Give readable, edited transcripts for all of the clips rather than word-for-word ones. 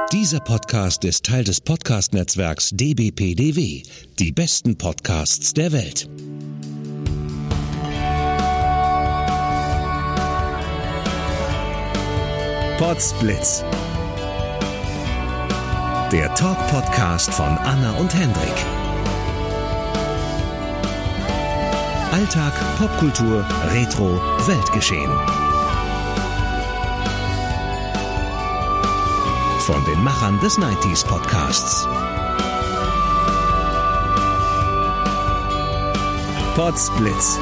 Dieser Podcast ist Teil des Podcast-Netzwerks dbpdw, die besten Podcasts der Welt. Podsblitz. Der Talk-Podcast von Anna und Hendrik. Alltag, Popkultur, Retro, Weltgeschehen. Von den Machern des 90s Podcasts. Podsblitz.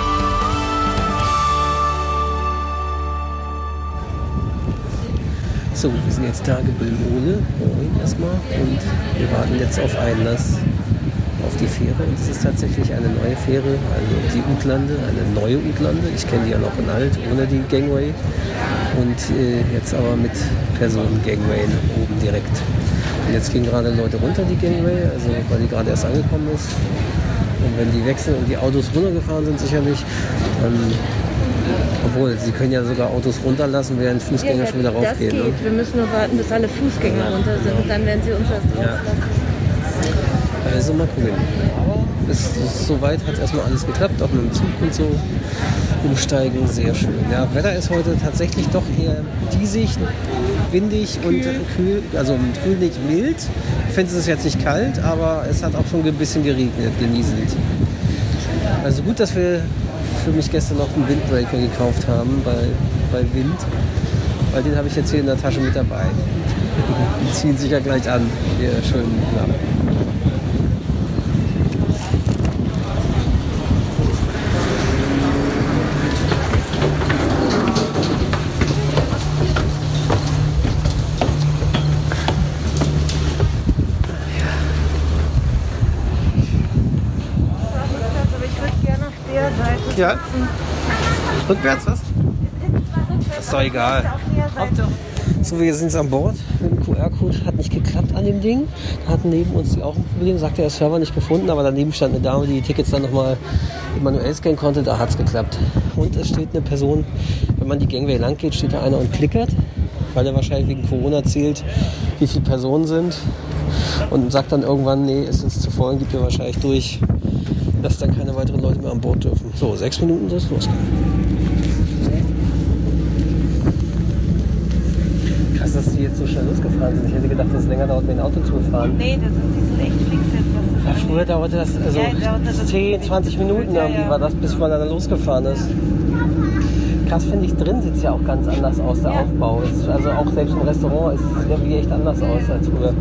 So, wir sind jetzt Tagebüllmole, erstmal, und wir warten jetzt auf Einlass auf die Fähre. Und es ist tatsächlich eine neue Fähre, also die Utlande, eine neue Utlande. Ich kenne die ja noch in alt, ohne die Gangway. Und jetzt aber mit Personen-Gangway oben direkt. Und jetzt gehen gerade Leute runter, die Gangway, also weil die gerade erst angekommen ist. Und wenn die wechseln und die Autos runtergefahren sind sicherlich, obwohl, sie können ja sogar Autos runterlassen, während Fußgänger schon wieder raufgehen. Das geht. Ne? Wir müssen nur warten, bis alle Fußgänger runter sind. Und dann werden sie uns erst drauflassen. Also mal gucken. Aber soweit hat erstmal alles geklappt, auch mit dem Zug und so. Umsteigen, sehr schön. Ja, Wetter ist heute tatsächlich doch eher diesig, windig und kühl. Also kühl nicht mild. Ich finde, es ist jetzt nicht kalt, aber es hat auch schon ein bisschen geregnet, genieselnd. Also gut, dass wir für mich gestern noch einen Windbreaker gekauft haben bei Wind. Weil den habe ich jetzt hier in der Tasche mit dabei. Die ziehen sich ja gleich an. Hier schön knapp. Ja. Rückwärts, was? Das ist doch egal. So, wir sind jetzt an Bord. Mit dem QR-Code hat nicht geklappt an dem Ding. Da hatten neben uns die auch ein Problem. Sagte, der Server nicht gefunden, aber daneben stand eine Dame, die die Tickets dann nochmal manuell scannen konnte. Da hat es geklappt. Und es steht eine Person, wenn man die Gangway lang geht, steht da einer und klickert, weil er wahrscheinlich wegen Corona zählt, wie viele Personen sind. Und sagt dann irgendwann, nee, es ist zu voll und gibt mir wahrscheinlich durch, dass dann keine weiteren Leute mehr an Bord dürfen. So, 6 Minuten soll es losgehen. Krass, dass die jetzt so schnell losgefahren sind. Ich hätte gedacht, dass es länger dauert, mit dem Auto zu fahren. Nee, die sind echt fix jetzt, was das angeht. Früher dauerte das also 10, 20 Minuten irgendwie war das, bis man dann losgefahren ist. Krass finde ich, drin sieht es ja auch ganz anders aus, der Aufbau. Also auch selbst im Restaurant ist es irgendwie echt anders aus als früher.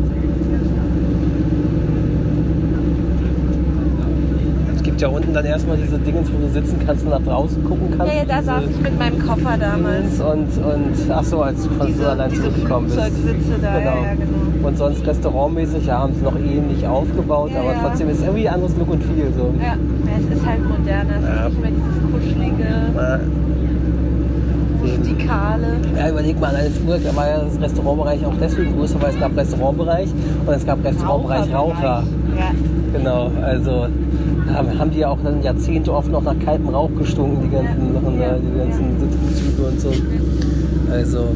Ja, unten dann erstmal diese Dingens, wo du sitzen kannst und nach draußen gucken kannst. Ja, da saß ich mit meinem Koffer damals. Und ach so, als du von so allein zurückgekommen bist. Flugzeugsitze da, genau. Ja, genau. Und sonst restaurantmäßig, ja, haben sie noch ähnlich aufgebaut, aber trotzdem ist es irgendwie ein anderes Look und Feel. So. Ja, es ist halt moderner, es ist nicht mehr dieses kuschelige, rustikale. Ja, überleg mal, alleine früher war ja das Restaurantbereich auch deswegen größer, weil es gab Restaurantbereich und es gab Restaurantbereich Raucher. Ja. Genau, also haben die ja auch dann Jahrzehnte oft noch nach kaltem Rauch gestunken, die ganzen Sitzbezüge und so. Also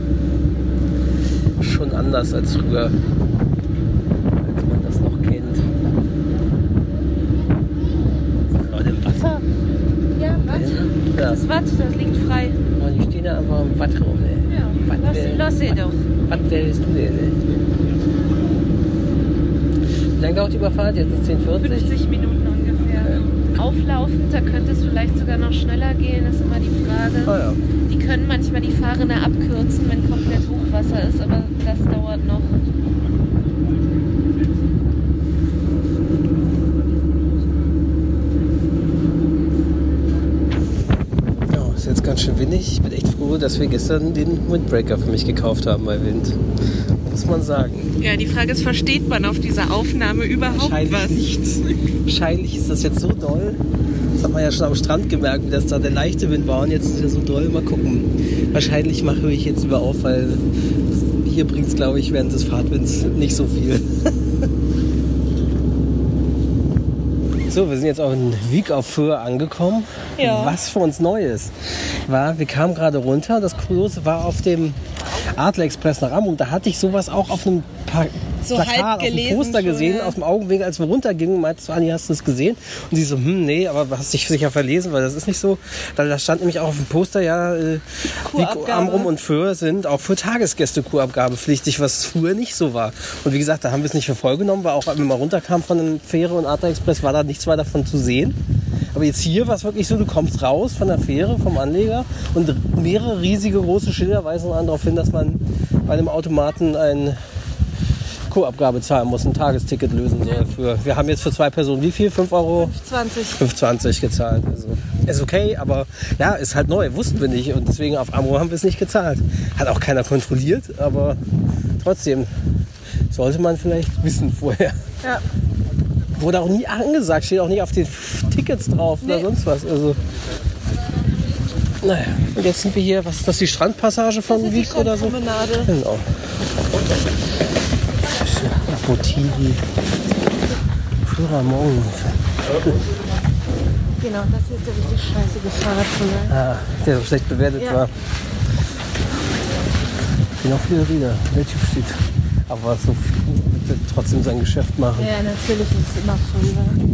schon anders als früher, als man das noch kennt. Leute im Wasser? Ja, Watt. Ja. Das Watt, das liegt frei. Oh, die stehen da einfach im Watt rum, ey. Ja, lass sie doch. Was willst du denn, ey? Wie lange dauert die Überfahrt? Jetzt ist 10:40? 50 Minuten ungefähr. Auflaufend, da könnte es vielleicht sogar noch schneller gehen, ist immer die Frage. Oh ja. Die können manchmal die Fahrrinne abkürzen, wenn komplett Hochwasser ist, aber das dauert noch. Ja, ist jetzt ganz schön windig. Ich bin echt froh, dass wir gestern den Windbreaker für mich gekauft haben bei Wind. Muss man sagen. Ja, die Frage ist, versteht man auf dieser Aufnahme überhaupt was? Nichts. Wahrscheinlich ist das jetzt so doll. Das hat man ja schon am Strand gemerkt, wie das da der leichte Wind war. Und jetzt ist er so doll. Mal gucken. Wahrscheinlich höre ich jetzt lieber auf, weil hier bringt es, glaube ich, während des Fahrtwinds nicht so viel. So, wir sind jetzt auf in Wiek auf Höhe angekommen. Ja. Was für uns Neues war, wir kamen gerade runter. Das Kuriose war auf dem Adler Express nach Amrum. Da hatte ich sowas auch auf einem Plakat, auf einem Poster gesehen, aus dem Augenwinkel, als wir runtergingen. Meinte Anni, hast du es gesehen? Und sie so, nee, aber hast dich sicher verlesen, weil das ist nicht so. Da stand nämlich auch auf dem Poster, wie Amrum und Föhr sind auch für Tagesgäste kurabgabepflichtig, was früher nicht so war. Und wie gesagt, da haben wir es nicht für voll genommen, weil auch, wenn man runterkam von der Fähre und Adler Express, war da nichts weiter davon zu sehen. Aber jetzt hier war es wirklich so, du kommst raus von der Fähre, vom Anleger und mehrere riesige große Schilder weisen darauf hin, dass man bei einem Automaten eine Co-Abgabe zahlen muss, ein Tagesticket lösen soll. Wir haben jetzt für 2 Personen wie viel? 5 Euro? 5,20 gezahlt. Also ist okay, aber ja, ist halt neu, wussten wir nicht und deswegen auf Amrum haben wir es nicht gezahlt. Hat auch keiner kontrolliert, aber trotzdem sollte man vielleicht wissen vorher. Ja. Wurde auch nie angesagt, steht auch nicht auf den Tickets drauf oder sonst was. Also, naja, und jetzt sind wir hier, was ist das, die Strandpassage von Wieg oder so? Genau. Botini. Führermorgen. Genau, das hier ist der richtig scheißige Fahrradverleih. Der so schlecht bewertet war. Genau, viele Rieder. Der Typ steht. Aber so wird trotzdem sein Geschäft machen. Ja, natürlich ist es immer voll.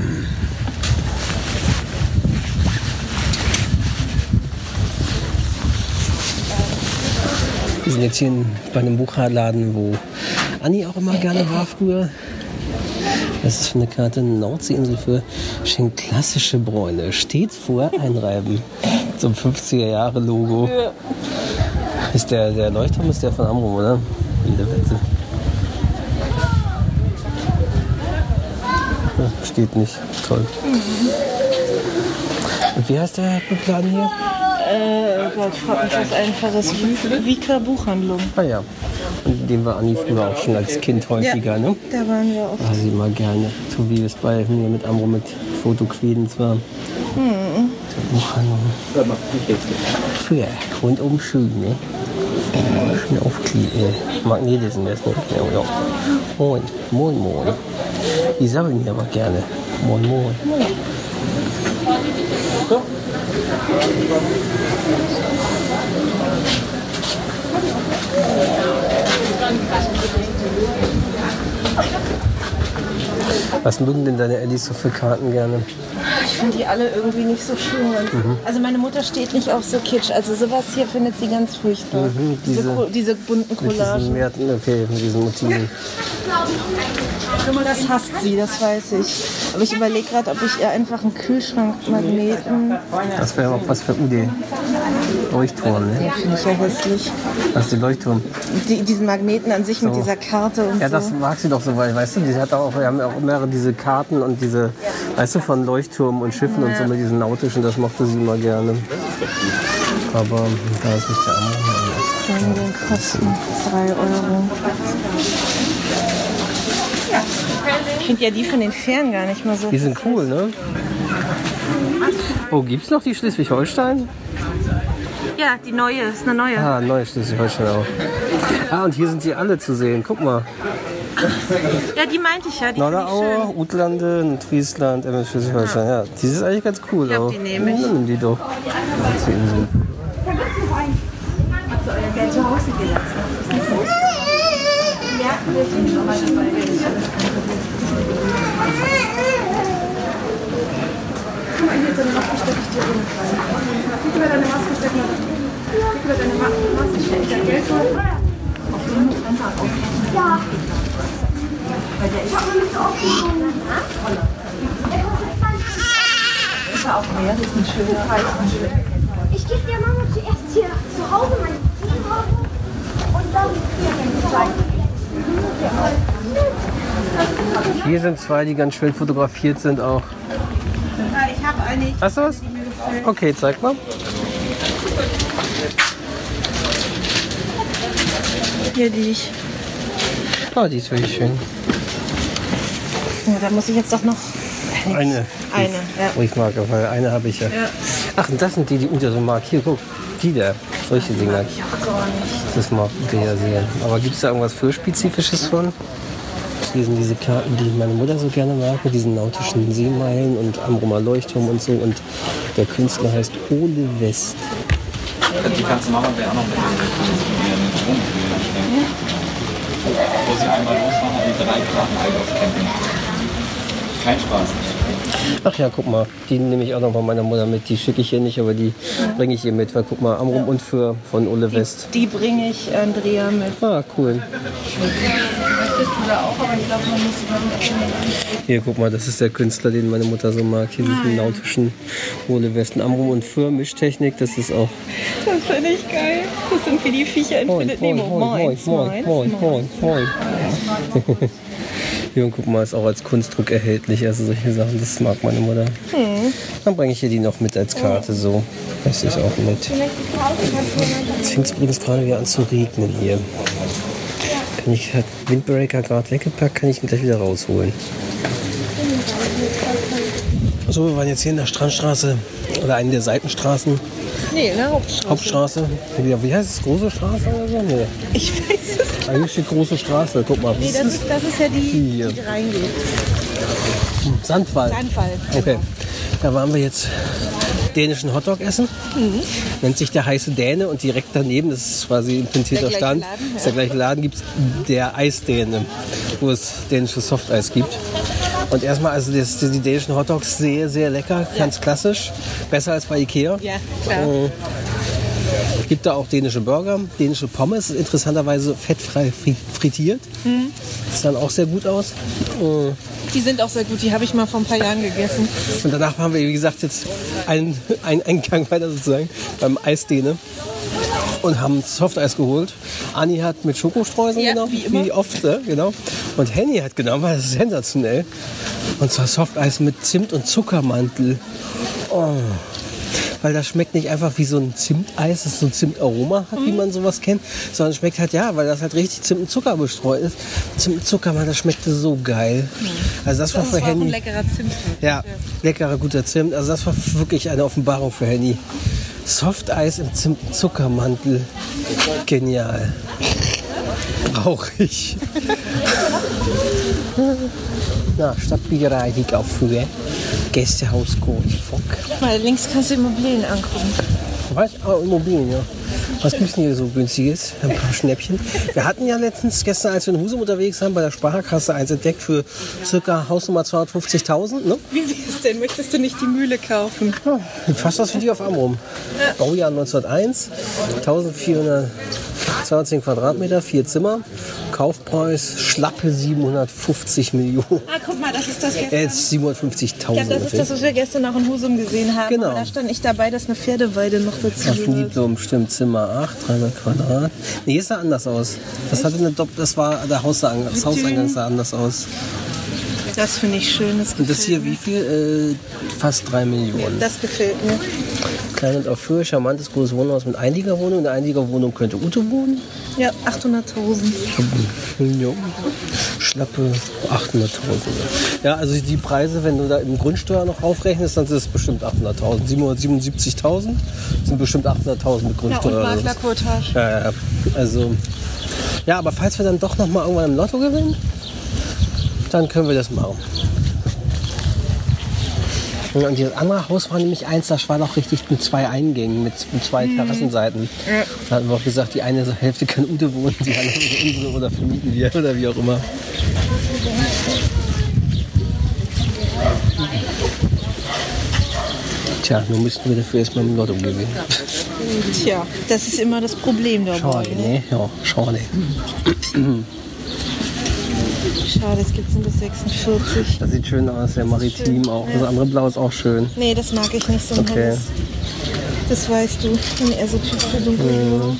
Wir sind jetzt hier bei einem Buchladen, wo Anni auch immer gerne war früher. Das ist eine Karte Nordseeinsel für schenkt klassische Bräune. Stets vorher einreiben. Zum 50er-Jahre-Logo. Ja. Ist der Leuchtturm ist der von Amrum, oder? Jede Wette. Ja, steht nicht. Toll. Und wie heißt der Buchladen hier? Gott, frag mich was Einfaches. Vika Buchhandlung. Ah ja. Und in dem war Anni früher auch schon als Kind häufiger, ne? Da waren wir auch. War sie immer gerne. So wie es bei mir mit Amrum mit Fotoquedens war. Der Buchhandlung. Früher, rundum schön, ne? Schön aufkleben. Magnete sind das, ne? Ja. Moin, moin, moin. Die sammeln hier aber gerne. Moin, moin. So. Was mögen denn deine Ellis so für Karten gerne? Ich finde die alle irgendwie nicht so schön. Also meine Mutter steht nicht auf so Kitsch. Also sowas hier findet sie ganz furchtbar. Diese bunten Collagen. Mit diesen Motiven. Das hasst sie, das weiß ich. Aber ich überlege gerade, ob ich ihr einfach einen Kühlschrankmagneten... Das wäre auch was für Ude. Leuchtturm, ne? Ja, finde ich ja hässlich. Was ist die Leuchtturm? Diesen Magneten an sich so. Mit dieser Karte und ja, so. Ja, das mag sie doch so, weil, weißt du, wir haben ja auch immer diese Karten und diese, weißt du, von Leuchtturm und Schiffen und so mit diesen nautischen, das mochte sie immer gerne. Aber da ist nicht der andere. Dann den kosten 3 Euro. Ich finde ja die von den Fähren gar nicht mal so. Die sind cool, ne? Oh, gibt's noch die Schleswig-Holstein? Ja, die neue, ist eine neue. Ah, neue Schleswig-Holstein auch. Ah, und hier sind die alle zu sehen. Guck mal. Ja, die meinte ich ja. Die Norderauer, Utlande, Nordfriesland, Schleswig-Holstein. Ja, die ist eigentlich ganz cool. Ich glaube, die nehme ich. Nimm die doch. Habt ihr euer Geld zu Hause gelassen? Ja, wir sind schon mal dabei. Guck mal, hier ist eine Maske, stecke ich dir ohne Preis. Gib mir deine Maske, steck mal. Gib mir deine Maske, steck ich da Geld drauf. Auf jeden Fall einfach aufpassen. Ja. Weil der ist nicht aufgenommen. Ist ja auch mehr, das ist ein schöner Preis. Ich gebe der Mama zuerst hier zu Hause meine 10 Euro und dann hier sind 2, die ganz schön fotografiert sind auch. Ich habe eine. Hast du was? Okay, zeig mal. Hier die ich. Oh, die ist wirklich schön. Ja, da muss ich jetzt doch noch... Eine, ja. Briefmarke, weil eine habe ich ja. Ach, und das sind die unter so mag. Hier, guck, die da. Solche Dinger. Ich auch gar nicht. Das mag ich ja sehr. Aber gibt es da irgendwas für Spezifisches von? Hier sind diese Karten, die meine Mutter so gerne mag, mit diesen nautischen Seemeilen und Amrumer Leuchtturm und so. Und der Künstler heißt Ole West. Die ganze Mama wäre auch noch mit. einmal losfahren, haben die 3 Grad Einlaufcamping. Kein Spaß. Ach ja, guck mal, die nehme ich auch noch bei meiner Mutter mit. Die schicke ich hier nicht, aber die bringe ich hier mit. Weil guck mal, Amrum und Für von Ole West. Die bringe ich Andrea mit. Ah, cool. Möchtest du da auch, aber ich glaube, man muss über Hier, guck mal, das ist der Künstler, den meine Mutter so mag. Hier diesen nautischen Ole West. Amrum und Für, Mischtechnik, das ist auch... Das finde ich geil. Das sind wie die Viecher in Moin, Philipp moin, Nemo. moin, moin, moin, moin, moin. Hier, und guck mal, ist auch als Kunstdruck erhältlich. Also solche Sachen, das mag meine Mutter. Dann bringe ich hier die noch mit als Karte, so. Das ist auch mit. Jetzt fängt es übrigens gerade wieder an zu regnen hier. Hat Windbreaker gerade weggepackt, kann ich ihn gleich wieder rausholen. So, wir waren jetzt hier in der Strandstraße oder einer der Seitenstraßen. Nee, in der Hauptstraße. Hauptstraße. Wie heißt es? Große Straße oder so? Nee. Ich weiß es. Eigentlich steht große Straße. Guck mal. Nee, das ist ja die reingeht. Sandwall. Sandwall. Okay. Da waren wir jetzt dänischen Hotdog essen. Nennt sich der heiße Däne und direkt daneben, das ist quasi ein pintierter Stand, Laden, ja. ist der gleiche Laden, gibt es der Eisdäne, wo es dänisches Softeis gibt. Und erstmal, also die dänischen Hotdogs sehr, sehr lecker, ganz klassisch. Besser als bei Ikea. Ja, klar. Gibt da auch dänische Burger, dänische Pommes, interessanterweise fettfrei frittiert. Das sah dann auch sehr gut aus. Die sind auch sehr gut, die habe ich mal vor ein paar Jahren gegessen. Und danach haben wir, wie gesagt, jetzt einen Gang weiter sozusagen beim Eisdäne und haben Softeis geholt. Anni hat mit Schokostreuseln genommen, wie oft, genau. Und Henny hat genommen, das ist sensationell. Und zwar Softeis mit Zimt und Zuckermantel. Oh. Weil das schmeckt nicht einfach wie so ein Zimteis, das so ein Zimtaroma hat, wie man sowas kennt, sondern schmeckt halt, ja, weil das halt richtig Zimt und Zucker bestreut ist. Zimt und Zucker, das schmeckte so geil. Also das war für Henny. Ein leckerer Zimt. Ja, leckerer, guter Zimt. Also das war wirklich eine Offenbarung für Henny. Softeis im Zimt und Zuckermantel. Genial. Brauche ich. Na, Stadtbücherei, die auf Höhe. Gästehaus Goldfock. Mal links kannst du Immobilien angucken. Was? Ah, Immobilien, ja. Was gibt's denn hier so günstiges? Ein paar Schnäppchen. Wir hatten ja gestern, als wir in Husum unterwegs waren, bei der Sparkasse eins entdeckt für ca. Hausnummer 250.000. Ne? Wie wär's denn? Möchtest du nicht die Mühle kaufen? Ja, fast was für die auf Amrum. Baujahr 1901, 1420 Quadratmeter, 4 Zimmer. Kaufpreis schlappe 750 Millionen. Ah, guck mal, das ist das gestern. Jetzt 750.000. Ja, das ist das, was wir gestern auch in Husum gesehen haben. Genau. Aber da stand ich dabei, dass eine Pferdeweide noch dazu Das gehört. liegt so bestimmt Zimmer 8, 300 Quadrat. Nee, hier sah anders aus. Das war der Hauseingang, das Hauseingang sah anders aus. Das finde ich schön. Das Und das hier gefällt wie viel? Fast 3 Millionen. mir. Das gefällt mir. Klein und auf Höhe, charmantes großes Wohnhaus mit Einliegerwohnung. In der Einliegerwohnung könnte Ute wohnen. Ja, 800.000. Ja. Schlappe 800.000. Ja, also die Preise, wenn du da im Grundsteuer noch aufrechnest, dann sind es bestimmt 800.000. 777.000 sind bestimmt 800.000 mit Ja, und Grundsteuer. Maklerquotage. Ja, also, ja, aber falls wir dann doch noch mal irgendwann im Lotto gewinnen, dann können wir das machen. Und das andere Haus war nämlich eins, das war noch richtig mit 2 Eingängen, mit 2 Terrassenseiten. Ja. Da hatten wir auch gesagt, die eine Hälfte kann Ute wohnen, die andere unsere oder vermieten wir oder wie auch immer. Tja, nun müssten wir dafür erstmal im Lotto gewinnen. Tja, das ist immer das Problem dabei. Schade, ne? Ja, schade. Schade, es gibt es nur bis 46. Das sieht schön aus, der Maritim auch. Das andere Blau ist auch schön. Nee, das mag ich nicht so ein Okay. helles. Das weißt du, wenn er so typ für dunkel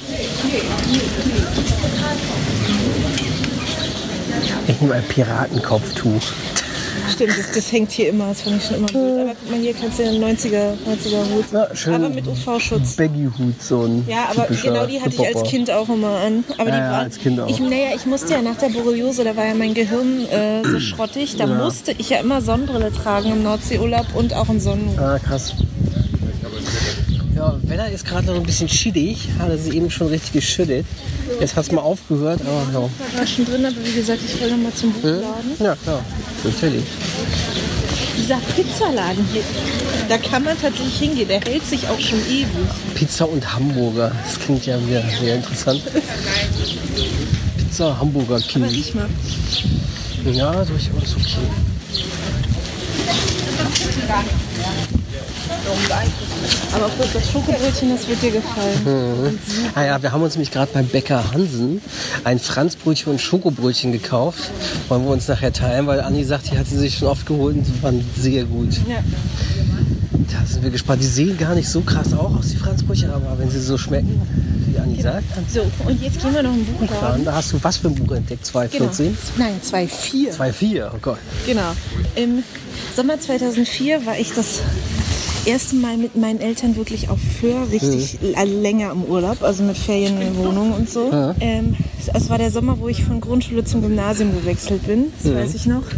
Ich nehme ein Piratenkopftuch. Stimmt, das hängt hier immer, das fand ich schon immer gut. Aber guck mal, hier kannst du einen 90er Hut. Ja, schön. Aber mit UV-Schutz. Baggy-Hut, so ein Ja, aber typischer genau die hatte ich als Hip-Hopper. Kind auch immer an. Aber die Ja, waren, als Kind auch. Ich musste ja nach der Borreliose, da war ja mein Gehirn so schrottig, da musste ich ja immer Sonnenbrille tragen im Nordseeurlaub und auch im Sonnenhut. Ah, krass. Ja, Wetter ist gerade noch ein bisschen schittig. Hat es eben schon richtig geschüttet. Jetzt hat es mal aufgehört, aber ja. Ich war schon drin, aber wie gesagt, ich will noch mal zum Buchladen. Ja, klar. Natürlich. Dieser Pizzaladen hier, da kann man tatsächlich hingehen. Der hält sich auch schon ewig. Pizza und Hamburger. Das klingt ja wieder sehr interessant. Pizza, Hamburger King. Aber riech mal. Ja, durchaus okay. Aber gut, das Schokobrötchen, das wird dir gefallen. Ah ja, wir haben uns nämlich gerade beim Bäcker Hansen ein Franzbrötchen und Schokobrötchen gekauft. Wollen wir uns nachher teilen, weil Anni sagt, die hat sie sich schon oft geholt und die waren sehr gut. Ja. Da sind wir gespannt. Die sehen gar nicht so krass auch aus, die Franzbrötchen, aber wenn sie so schmecken, wie Anni sagt, dann So, und jetzt gehen wir noch ein Buch fahren. Da hast du was für ein Buch entdeckt? 2014? Genau. Nein, 2004. 2,4, oh Gott. Genau. Im Sommer 2004 war ich das erste Mal mit meinen Eltern wirklich auf Föhr, richtig länger im Urlaub, also mit Ferienwohnung und so. Ja. Es war der Sommer, wo ich von Grundschule zum Gymnasium gewechselt bin, das weiß ich noch.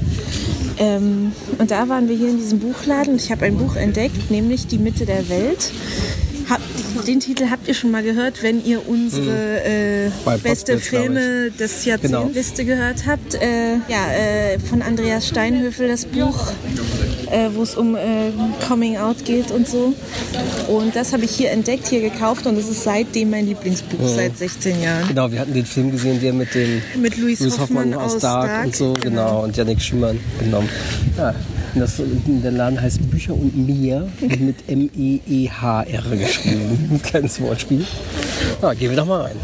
Und da waren wir hier in diesem Buchladen und ich habe ein Buch entdeckt, nämlich Die Mitte der Welt. Den Titel habt ihr schon mal gehört, wenn ihr unsere beste Filme des Jahrzehnts Liste gehört habt. Von Andreas Steinhöfel das Buch, wo es um Coming Out geht und so. Und das habe ich hier entdeckt, hier gekauft und es ist seitdem mein Lieblingsbuch, seit 16 Jahren. Genau, wir hatten den Film gesehen, der mit Louis Hoffmann aus Dark und so, genau, und Yannick Schümann genommen. Ja. Der Laden heißt Bücher und Meer mit M-E-E-H-R geschrieben. Ein kleines Wortspiel. Ja, gehen wir doch mal rein.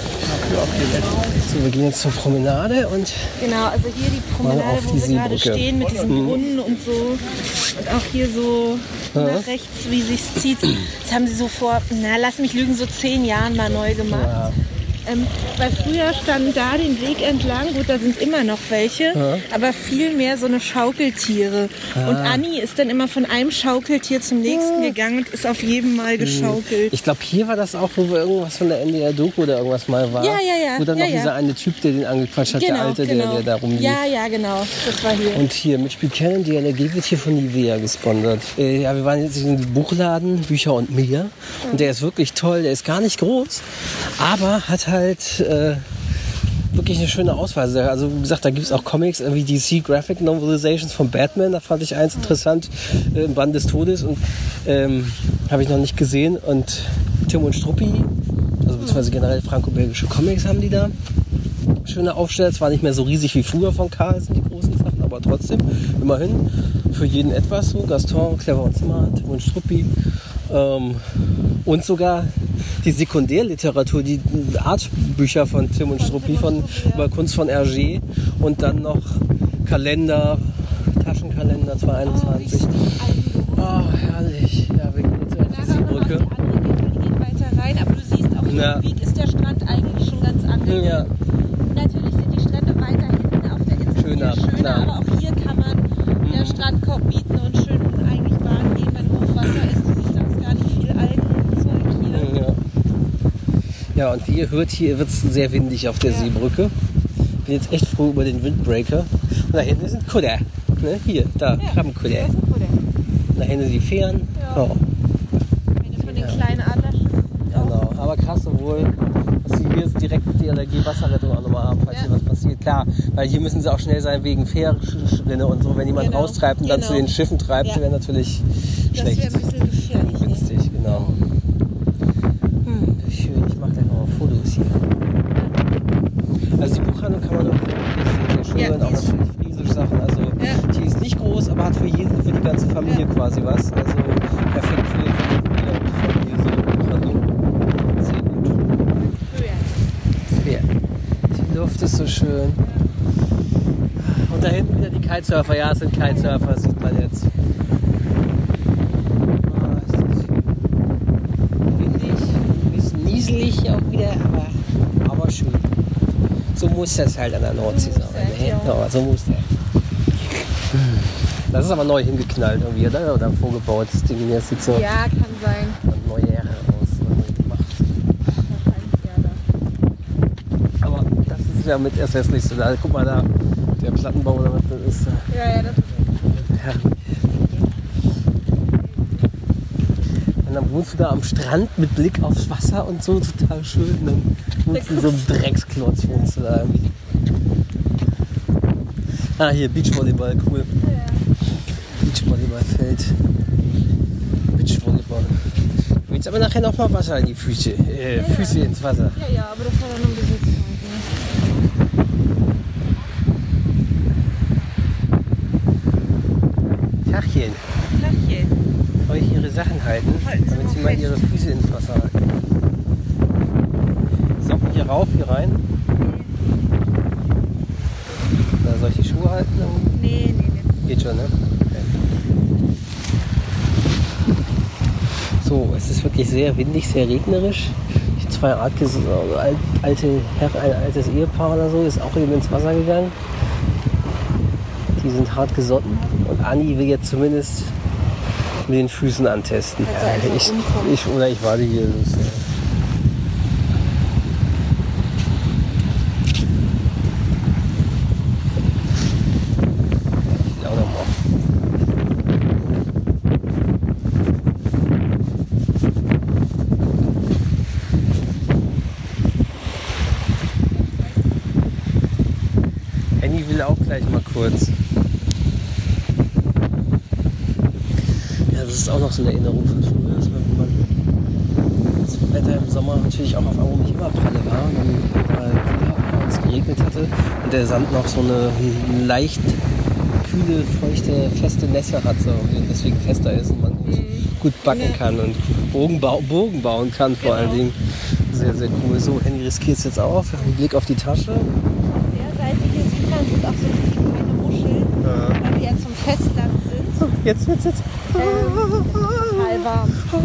So, wir gehen jetzt zur Promenade und genau, also hier die Promenade, wo wir gerade stehen mit diesem Brunnen und so. Und auch hier so nach rechts, wie sich's zieht. Das haben sie so vor, lass mich lügen, so 10 Jahren mal neu gemacht. Ja. Weil früher standen da den Weg entlang, gut, da sind immer noch welche, aber viel mehr so eine Schaukeltiere. Und Anni ist dann immer von einem Schaukeltier zum nächsten gegangen und ist auf jedem Mal geschaukelt. Ich glaube, hier war das auch, wo wir irgendwas von der NDR-Doku oder irgendwas mal war. Ja. Wo dann noch dieser eine Typ, der den angequatscht hat, der Alte, der da rumlief. Ja, genau, das war hier. Und hier, mitspielt Canon, DLRG wird hier von Nivea gesponsert. Wir waren jetzt in dem Buchladen, Bücher und Meer. Und der ist wirklich toll, der ist gar nicht groß, aber hat halt wirklich eine schöne Auswahl. Also wie gesagt, da gibt es auch Comics, wie DC Graphic Novelizations von Batman. Da fand ich eins interessant, im Band des Todes. Und habe ich noch nicht gesehen. Und Tim und Struppi, also beziehungsweise generell franco-belgische Comics haben die da. Schöne Aufsteller, zwar nicht mehr so riesig wie früher von Carlsen, die großen Sachen, aber trotzdem, immerhin, für jeden etwas so. Gaston, Clever und Smart, Tim und Struppi. Und sogar die Sekundärliteratur, die Artbücher von Tim und Struppi über Kunst von Hergé und dann noch Kalender, Taschenkalender 2021. Oh, herrlich. Ja, wir gehen jetzt auf die Seebrücke. Wir gehen weiter rein, aber du siehst auch hier im Wieg ist der Strand eigentlich schon ganz angenehm. Ja. Natürlich sind die Strände weiter hinten auf der Insel schöner, aber auch hier kann man der Strandkorb bieten und schön eigentlich baden gehen, wenn Hochwasser ist. Du siehst auch gar nicht viel Algenzeug hier. Ja, und wie ihr hört, hier wird es sehr windig auf der Seebrücke. Ich bin jetzt echt froh über den Windbreaker. Und da hinten sind Kutter. Ne? Hier, da, Krabbenkutter. Da hinten sind die Fähren. Ja. Eine von den kleinen Adlerschiffen. Genau, aber krass, obwohl dass sie hier direkt die DLRG-Wasserrettung auch nochmal haben, falls hier was passiert. Klar, weil hier müssen sie auch schnell sein wegen Fährrinne und so. Wenn jemand raustreibt und dann zu den Schiffen treibt, wäre natürlich schlecht. Das wäre ein bisschen gefährlich. Günstig, genau. Schön, ich mache gleich noch Fotos hier. Also die Buchhandlung kann man auch sehr schön, auch natürlich friesisch Sachen. Also die ist nicht groß, aber hat für die ganze Familie quasi was. Also perfekt für die Familie, so eine Buchhandlung. Sehr gut. Sehr. Die Luft ist so schön. Und da hinten wieder die Kitesurfer. Ja, es sind Kitesurfer, sieht man jetzt. Nieselig auch wieder, aber schön. So muss das halt an der Nordsee sein. Ne? Ja, so muss das. Das ist aber neu hingeknallt irgendwie, oder vorgebaut. Das Ding hier sieht so kann sein. Neue Jahre aus gemacht. Aber das ist ja mit erst hässlichste. Da, guck mal da, der Plattenbau oder was das ist. Ja, das ist herrlich. Und dann wohnst du da am Strand mit Blick aufs Wasser und so, total schön. Und dann wohnst du in so einem Drecksklotz, wohnst du da irgendwie. Ah, hier, Beachvolleyball, cool. Beachvolleyballfeld. Beachvolleyball. Du willst aber nachher noch mal Wasser in die Füße. Füße ins Wasser. Ja, aber das war dann ein bisschen zu weit. Tachchen. Tachchen. Soll ich ihre Sachen halten, damit sie mal ihre Füße ins Wasser halten? Socken hier rauf, hier rein. Oder soll ich die Schuhe halten? Nee. Geht schon, ne? Okay. So, es ist wirklich sehr windig, sehr regnerisch. Zwei alte Herren, ein altes Ehepaar oder so, ist auch eben ins Wasser gegangen. Die sind hart gesotten. Und Anni will jetzt zumindest mit den Füßen antesten. Also Ich warte hier. Anni will auch gleich mal kurz. Ja, das ist auch noch so eine Erinnerung von früher, dass man das Wetter im Sommer natürlich auch auf Amrum nicht immer pralle war, wenn es geregnet hatte und der Sand noch so eine leicht kühle, feuchte, feste Nässe hat so, und deswegen fester ist und man gut backen kann und Bogen bauen kann vor allen Dingen. Sehr, sehr cool. So, Henny riskiert es jetzt auch. Wir haben einen Blick auf die Tasche. Auf der Seite hier sieht man, sind auch so kleine Muscheln, weil wir ja zum Festland sind. Jetzt. Total warm.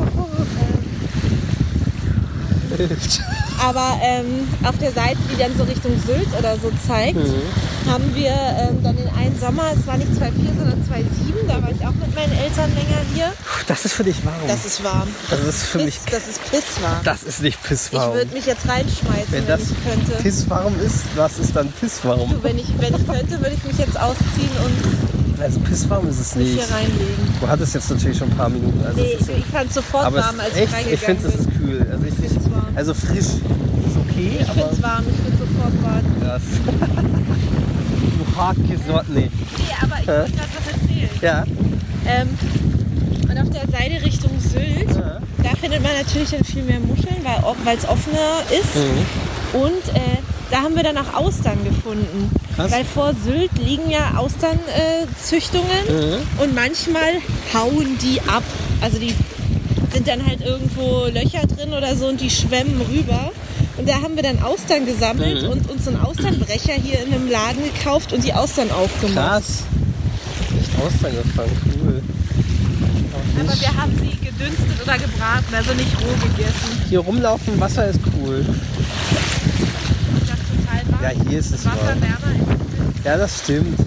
Aber auf der Seite, die dann so Richtung Sylt oder so zeigt, haben wir dann den einen Sommer, es war nicht 2004, sondern 2007, da war ich auch mit meinen Eltern länger hier. Das ist für dich warm. Das ist warm. Das ist für mich. Das ist pisswarm. Das ist nicht pisswarm. Ich würde mich jetzt reinschmeißen, wenn das ich könnte. Pisswarm ist, was ist dann pisswarm? Du, wenn ich könnte, würde ich mich jetzt ausziehen und Also pisswarm ist es mich nicht. hier reinlegen. Du hattest jetzt natürlich schon ein paar Minuten. Also Nee, es ist ich fand es sofort aber warm, als echt, ich reingegangen ich finde, es bin. ist kühl. Also, find's warm. also frisch ist okay, Ich finde es warm, ich finde sofort warm. krass. Du hart gesorgt, nee. Nee, aber ich wollte gerade was erzählen. Ja. Und auf der Seite Richtung Sylt, da findet man natürlich dann viel mehr Muscheln, weil es offener ist. Und da haben wir dann auch Austern gefunden. Krass. Weil vor Sylt liegen ja Austernzüchtungen und manchmal hauen die ab. Also die sind dann halt irgendwo Löcher drin oder so und die schwemmen rüber. Und da haben wir dann Austern gesammelt und uns so einen Austernbrecher hier in einem Laden gekauft und die Austern aufgemacht. Krass. Echt Austern gefangen, cool. Aber wir haben sie gedünstet oder gebraten, also nicht roh gegessen. Hier rumlaufen, Wasser ist cool. Und das total warm. Ja, hier ist es Wasser warm. wärmer ist. Ja, das stimmt.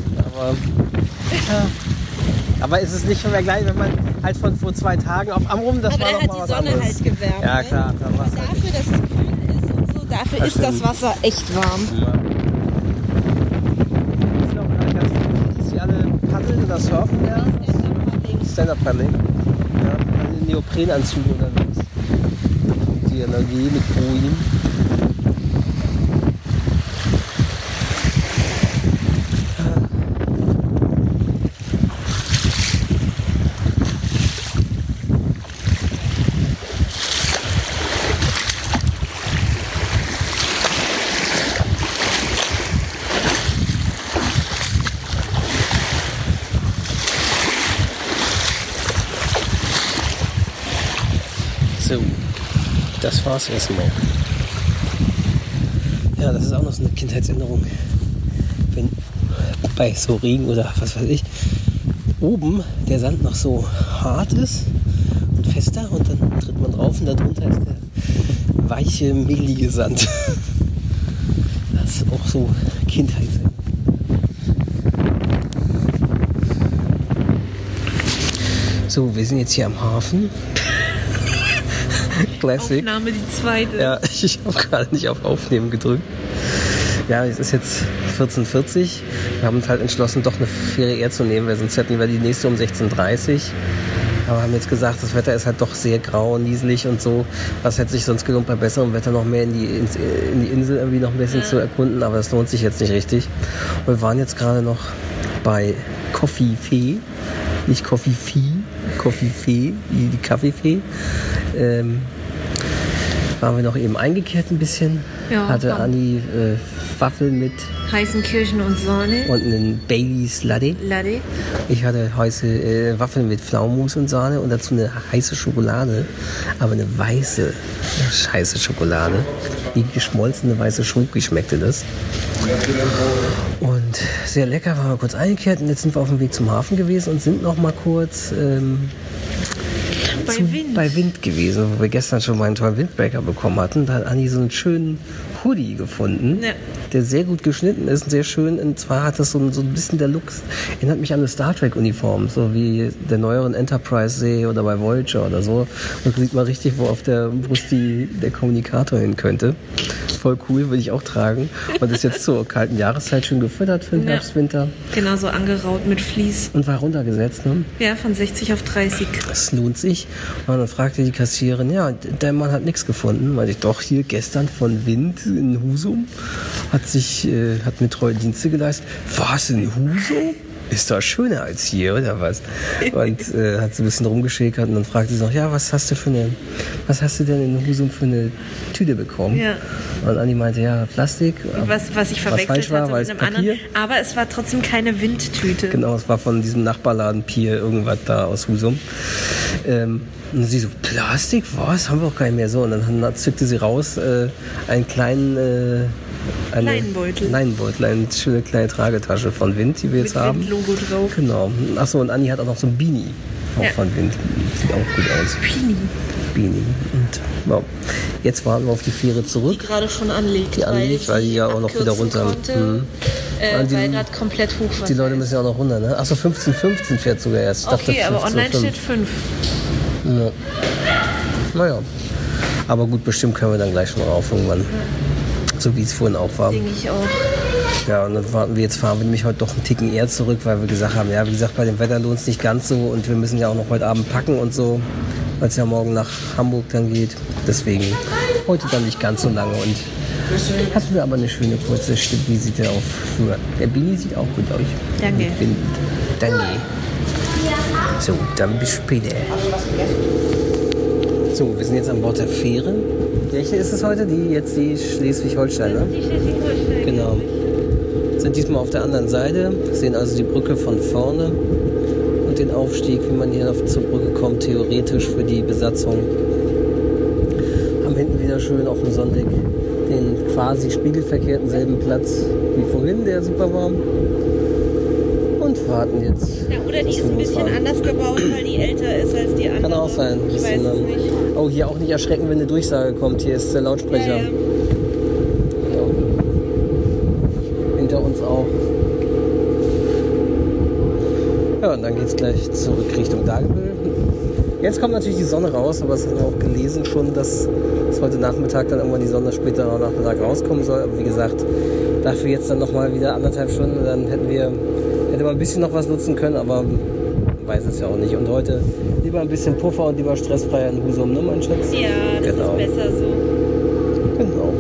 Aber ist es nicht schon mehr gleich, wenn man halt von vor 2 Tagen auf Amrum, das Aber war da noch hat mal die was Sonne anderes. halt gewärmt. Ja, ne? klar. Da Aber war's halt dafür, dass es kühl ist und so, dafür Das ist das stimmt. Wasser echt warm. Ja. Ist auch gerade ganz gut, dass sie alle paddeln oder surfen, ja. Stand-Up-Paddling. Ja, in Neoprenanzügen unterwegs. Die Energie mit Bojen. So, das war's erstmal. Ja, das ist auch noch so eine Kindheitserinnerung. Wenn bei so Regen oder was weiß ich, oben der Sand noch so hart ist und fester und dann tritt man drauf und darunter ist der weiche, mehlige Sand. Das ist auch so Kindheitserinnerung. So, wir sind jetzt hier am Hafen. Classic. Aufnahme die zweite. Ja, ich habe gerade nicht auf Aufnehmen gedrückt. Ja, es ist jetzt 14:40. Wir haben uns halt entschlossen, doch eine Fähre eher zu nehmen, weil sonst hätten wir die nächste um 16:30. Aber haben jetzt gesagt, das Wetter ist halt doch sehr grau und nieselig und so. Was hätte sich sonst gelohnt, bei besserem Wetter noch mehr in die Insel irgendwie noch ein bisschen zu erkunden. Aber das lohnt sich jetzt nicht richtig. Wir waren jetzt gerade noch bei Coffee Fee. nicht Koffifee, die Kaffeefee. Waren wir noch eben eingekehrt ein bisschen. Ja, hatte Anni Waffeln mit heißen Kirschen und Sahne. und einen Baileys Latte. Ich hatte heiße Waffeln mit Pflaumenmus und Sahne und dazu eine heiße Schokolade, aber eine weiße, scheiße Schokolade. Wie geschmolzene weiße Schoki schmeckte das. Und sehr lecker, waren wir kurz eingekehrt und jetzt sind wir auf dem Weg zum Hafen gewesen und sind noch mal kurz bei Wind gewesen, wo wir gestern schon mal einen tollen Windbreaker bekommen hatten. Da hat Anni so einen schönen Hoodie gefunden, der sehr gut geschnitten ist und sehr schön. Und zwar hat das so ein bisschen der Look, erinnert mich an eine Star Trek Uniform, so wie der neueren Enterprise sehe oder bei Voyager oder so. Und da sieht man richtig, wo auf der Brust der Kommunikator hin könnte. Voll cool, würde ich auch tragen. Und ist jetzt zur kalten Jahreszeit schön gefüttert für den Herbst, Winter. Genau, so angeraut mit Vlies. Und war runtergesetzt, ne? Ja, von 60 auf 30. Das lohnt sich. Und dann fragte die Kassiererin, ja, der Mann hat nichts gefunden. Meinte ich, doch, hier gestern von Wind in Husum hat mir treue Dienste geleistet. Was, in Husum? Ist doch schöner als hier, oder was? Und hat so ein bisschen rumgeschäkert und dann fragte sie noch, ja, was hast du denn in Husum für eine Tüte bekommen? Ja. Und Anni meinte, ja, Plastik. Was ich verwechselt hatte mit einem anderen. Aber es war trotzdem keine Windtüte. Genau, es war von diesem Nachbarladen Pier, irgendwas da aus Husum. Und sie so, Plastik? Was? Haben wir auch gar nicht mehr so. Und dann zückte sie raus einen kleinen Leinenbeutel, eine schöne kleine Tragetasche von Wind, die wir jetzt haben. Mit Wind-Logo drauf. Genau. Achso, und Anni hat auch noch so ein Beanie von Wind. Sieht auch gut aus. Beanie. Und wow. Jetzt warten wir auf die Fähre zurück. Die gerade schon anlegt. Weil die ja auch noch wieder runter. Weil gerade komplett hoch war. Die Leute müssen ja auch noch runter, ne? Achso, 15:15 fährt sogar erst. Ich dachte, aber online steht 5. Ja. Naja. Aber gut, bestimmt können wir dann gleich schon rauf irgendwann. So wie es vorhin auch war. Denke ich auch. Ja, und dann fahren wir nämlich heute doch einen Ticken eher zurück, weil wir gesagt haben, ja, wie gesagt, bei dem Wetter lohnt es nicht ganz so und wir müssen ja auch noch heute Abend packen und so, weil es ja morgen nach Hamburg dann geht. Deswegen heute dann nicht ganz so lange und hatten wir aber eine schöne kurze Stippvisite auf für. Der Bini sieht auch gut aus. Danke. Danke. So, dann bis später. So, wir sind jetzt an Bord der Fähre. Welche ist es heute? Die Schleswig-Holstein, ne? Die Schleswig-Holstein. Genau. Sind diesmal auf der anderen Seite, sehen also die Brücke von vorne und den Aufstieg, wie man hier zur Brücke kommt, theoretisch für die Besatzung. Haben hinten wieder schön auf dem Sonntag den quasi spiegelverkehrten selben Platz wie vorhin, der super war. Und warten jetzt. Ja, oder die ist ein bisschen anders gebaut, weil die älter ist als die andere. Kann auch sein. Ich weiß es nicht. Oh, hier auch nicht erschrecken, wenn eine Durchsage kommt. Hier ist der Lautsprecher. Ja. Hinter uns auch. Ja, und dann geht's gleich zurück Richtung Dagebüll. Jetzt kommt natürlich die Sonne raus, aber es haben wir auch gelesen schon, dass heute Nachmittag dann irgendwann die Sonne später am Nachmittag rauskommen soll. Aber wie gesagt, dafür jetzt dann nochmal wieder 1,5 Stunden, dann hätte man ein bisschen noch was nutzen können, aber weiß es ja auch nicht. Und heute lieber ein bisschen Puffer und lieber stressfreier in Husum, ne, mein Schatz? Ja, das ist besser so. Genau.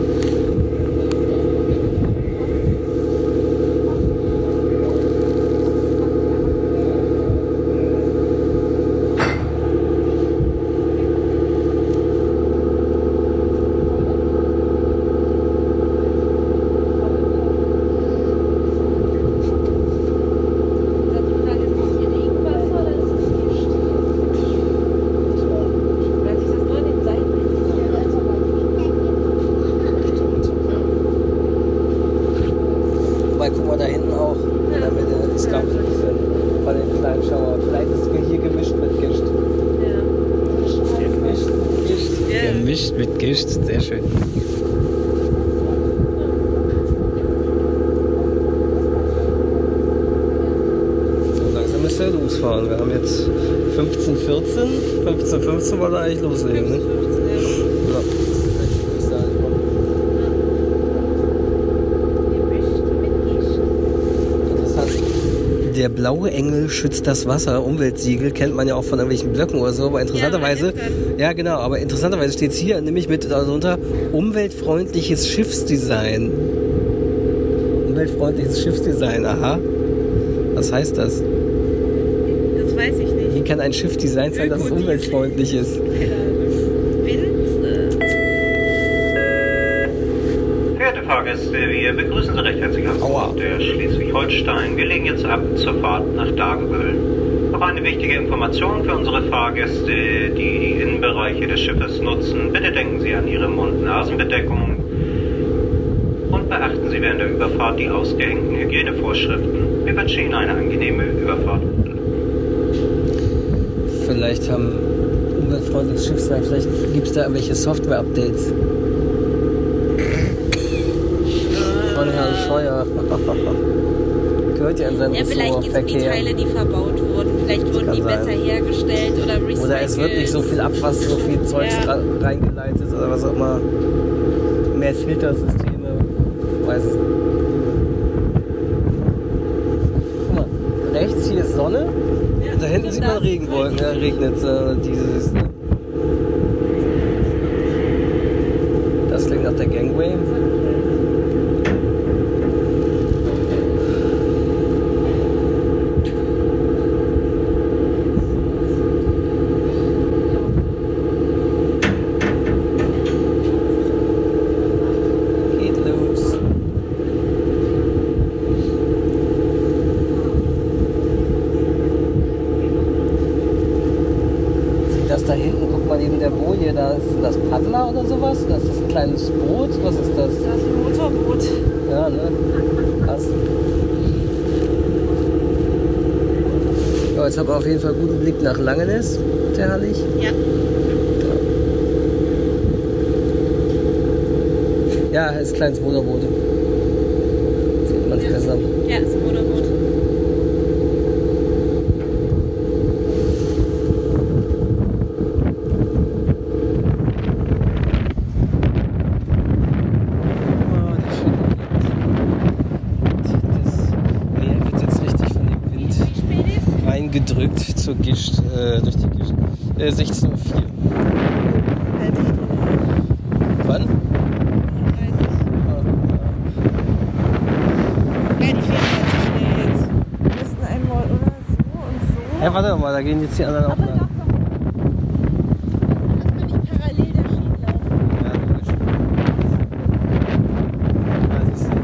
Mit Gischt, sehr schön. So langsam müssen wir losfahren. Wir haben jetzt 15:14. 15:15 wollen wir eigentlich loslegen, ne? Ja. Der blaue Engel schützt das Wasser, Umweltsiegel, kennt man ja auch von irgendwelchen Blöcken oder so, aber interessanterweise, ja genau, aber interessanterweise steht es hier nämlich mit darunter umweltfreundliches Schiffsdesign. Umweltfreundliches Schiffsdesign, aha. Was heißt das? Das weiß ich nicht. Wie kann ein Schiff designt sein, dass es umweltfreundlich ist? Verehrte Fahrgäste, wir begrüßen Sie recht herzlich auf Bord der Schleswig-Holstein. Wir legen jetzt ab zur Fahrt nach Dagebüll. Noch eine wichtige Information für unsere Fahrgäste, die die Innenbereiche des Schiffes nutzen. Bitte denken Sie an Ihre Mund-Nasen-Bedeckung und beachten Sie während der Überfahrt die ausgehängten Hygienevorschriften. Wir wünschen Ihnen eine angenehme Überfahrt. Vielleicht haben umweltfreundliches Schiff sein, vielleicht gibt es da irgendwelche Software-Updates. Von Herrn Scheuer. Gehört ja in seinen vielleicht gibt es die Teile, die verbaut wurden. Vielleicht wurden die besser hergestellt oder recycelt. Oder es wird nicht so viel Abwasser, so viel Zeugs reingeleitet oder was auch immer. Mehr Filtersysteme. Ich weiß es nicht. Guck mal, rechts hier ist Sonne. Ja, da hinten sieht man Regenwolken. Ja, regnet dieses. Das klingt nach der Gangway. Da hinten, guck mal, neben der Boje, da ist das Paddler oder sowas. Das ist ein kleines Boot. Was ist das? Das ist ein Motorboot. Ja, ne? Krass. Ja, jetzt haben wir auf jeden Fall einen guten Blick nach Langenes. Sehr herrlich. Ja. Ja, ist ein kleines Motorboot. Sieht man es besser. Ja, ist ein Motorboot. Gedrückt zur Gischt, durch die Gischt. 16.04 Uhr. Wann? 30. Ja, die fährt halt so schnell jetzt. Wir müssen einmal oder so und so. Ja, warte mal, da gehen jetzt die anderen auch lang. Dass wir nicht parallel der Schiene laufen. Ja, logisch. Ja, siehst du.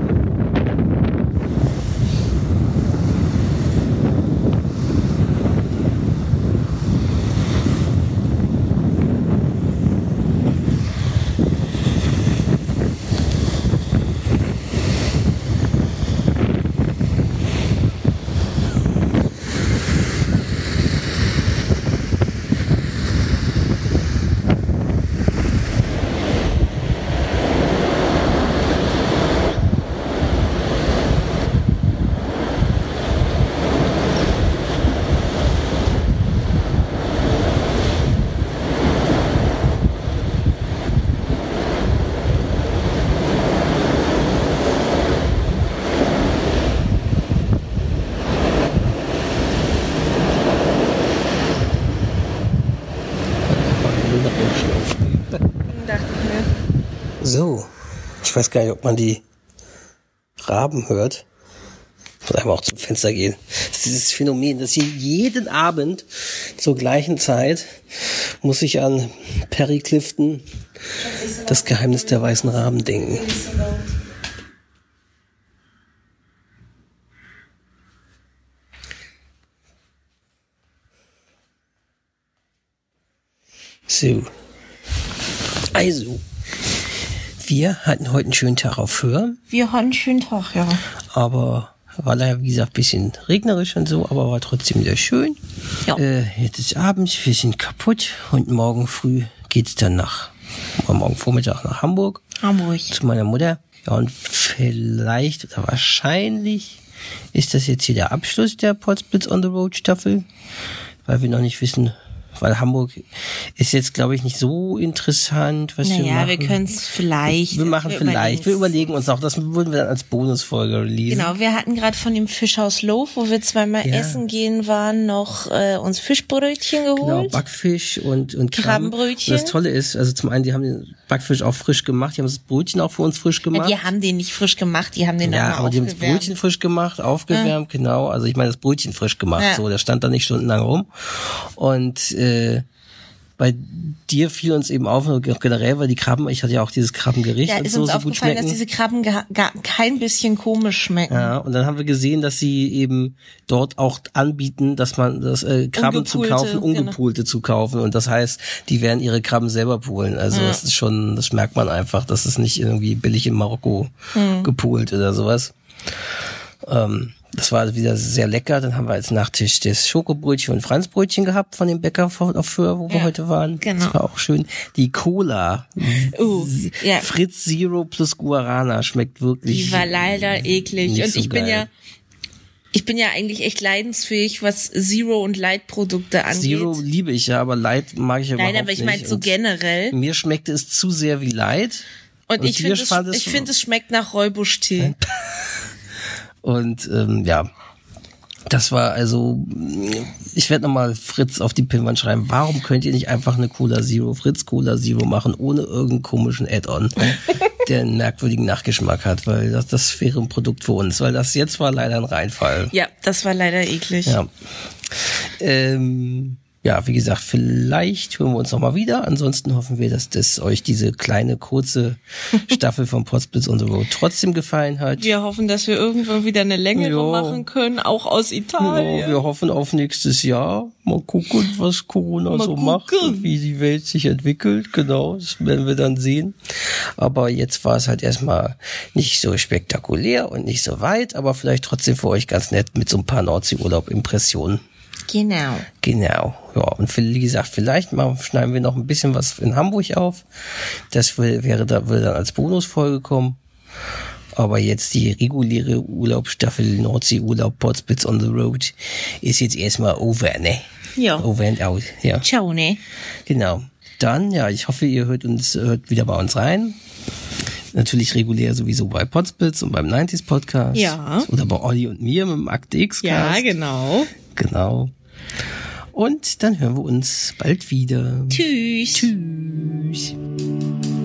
So, ich weiß gar nicht, ob man die Raben hört. Ich muss einmal auch zum Fenster gehen. Das ist dieses Phänomen, dass hier jeden Abend zur gleichen Zeit muss ich an Perry Clifton, das Geheimnis der weißen Raben, denken. So. Also. Wir hatten heute einen schönen Tag auf Föhr. Wir hatten einen schönen Tag, ja. Aber war leider, wie gesagt, ein bisschen regnerisch und so, aber war trotzdem sehr schön. Ja. Jetzt ist abends, wir sind kaputt und morgen früh geht's dann morgen Vormittag nach Hamburg. Zu meiner Mutter. Ja, und vielleicht oder wahrscheinlich ist das jetzt hier der Abschluss der Potsblitz on the Road Staffel, weil wir noch nicht wissen, weil Hamburg ist jetzt, glaube ich, nicht so interessant, was wir machen. Naja, wir können es vielleicht. Wir überlegen uns auch, das würden wir dann als Bonusfolge releasen. Genau, wir hatten gerade von dem Fischhaus Lof, wo wir zweimal essen gehen waren, noch uns Fischbrötchen geholt. Genau, Backfisch und Krabbenbrötchen. Und das Tolle ist, also zum einen, die haben Backfisch auch frisch gemacht. Die haben das Brötchen auch für uns frisch gemacht. Ja, die haben den nicht frisch gemacht, die haben den ja, aber die haben aufgewärmt. das Brötchen frisch gemacht, aufgewärmt, genau. Also ich meine das Brötchen frisch gemacht, so, der stand da nicht stundenlang rum. Und bei dir fiel uns eben auf, generell, weil die Krabben, ich hatte ja auch dieses Krabbengericht. Ja, und ist so, uns so gut aufgefallen, schmecken. dass diese Krabben kein bisschen komisch schmecken. Ja, und dann haben wir gesehen, dass sie eben dort auch anbieten, dass man das Krabben zu kaufen, ungepulte zu kaufen. Und das heißt, die werden ihre Krabben selber poolen. Also das ist schon, das merkt man einfach, dass es nicht irgendwie billig in Marokko gepoolt oder sowas. Das war wieder sehr lecker. Dann haben wir als Nachtisch das Schokobrötchen und Franzbrötchen gehabt von dem Bäcker wo wir heute waren. Genau. Das war auch schön. Die Cola. Fritz Zero plus Guarana schmeckt wirklich. Die war leider eklig. Und so ich bin ja eigentlich echt leidensfähig, was Zero- und Light-Produkte angeht. Zero liebe ich ja, aber Light mag ich überhaupt nicht. Nein, aber ich meine so generell. Mir schmeckte es zu sehr wie Light. Und ich finde, es schmeckt nach Räubusch-Tee. Und das war also, ich werde nochmal Fritz auf die Pinnwand schreiben, warum könnt ihr nicht einfach eine Cola Zero, Fritz Cola Zero machen, ohne irgendeinen komischen Add-on, der einen merkwürdigen Nachgeschmack hat, weil das wäre ein Produkt für uns, weil das jetzt war leider ein Reinfall. Ja, das war leider eklig. Ja. Ja, wie gesagt, vielleicht hören wir uns nochmal wieder. Ansonsten hoffen wir, dass das euch diese kleine, kurze Staffel von Potsblitz on the Road trotzdem gefallen hat. Wir hoffen, dass wir irgendwann wieder eine längere machen können, auch aus Italien. Ja, wir hoffen auf nächstes Jahr. Mal gucken, was Corona macht und wie die Welt sich entwickelt. Genau, das werden wir dann sehen. Aber jetzt war es halt erstmal nicht so spektakulär und nicht so weit, aber vielleicht trotzdem für euch ganz nett mit so ein paar Nordsee-Urlaub-Impressionen. Genau. Ja, und wie gesagt, vielleicht schneiden wir noch ein bisschen was in Hamburg auf. Das würde dann als Bonusfolge kommen. Aber jetzt die reguläre Urlaubsstaffel Nordsee-Urlaub Potsblitz on the Road ist jetzt erstmal over, ne? Ja. Over and out, ja. Ciao, ne? Genau. Dann, ja, ich hoffe, ihr hört wieder bei uns rein. Natürlich regulär sowieso bei Potsblitz und beim 90s Podcast. Ja. Oder bei Olli und mir mit dem Akte X-Cast. Ja, genau. Genau. Und dann hören wir uns bald wieder. Tschüss. Tschüss.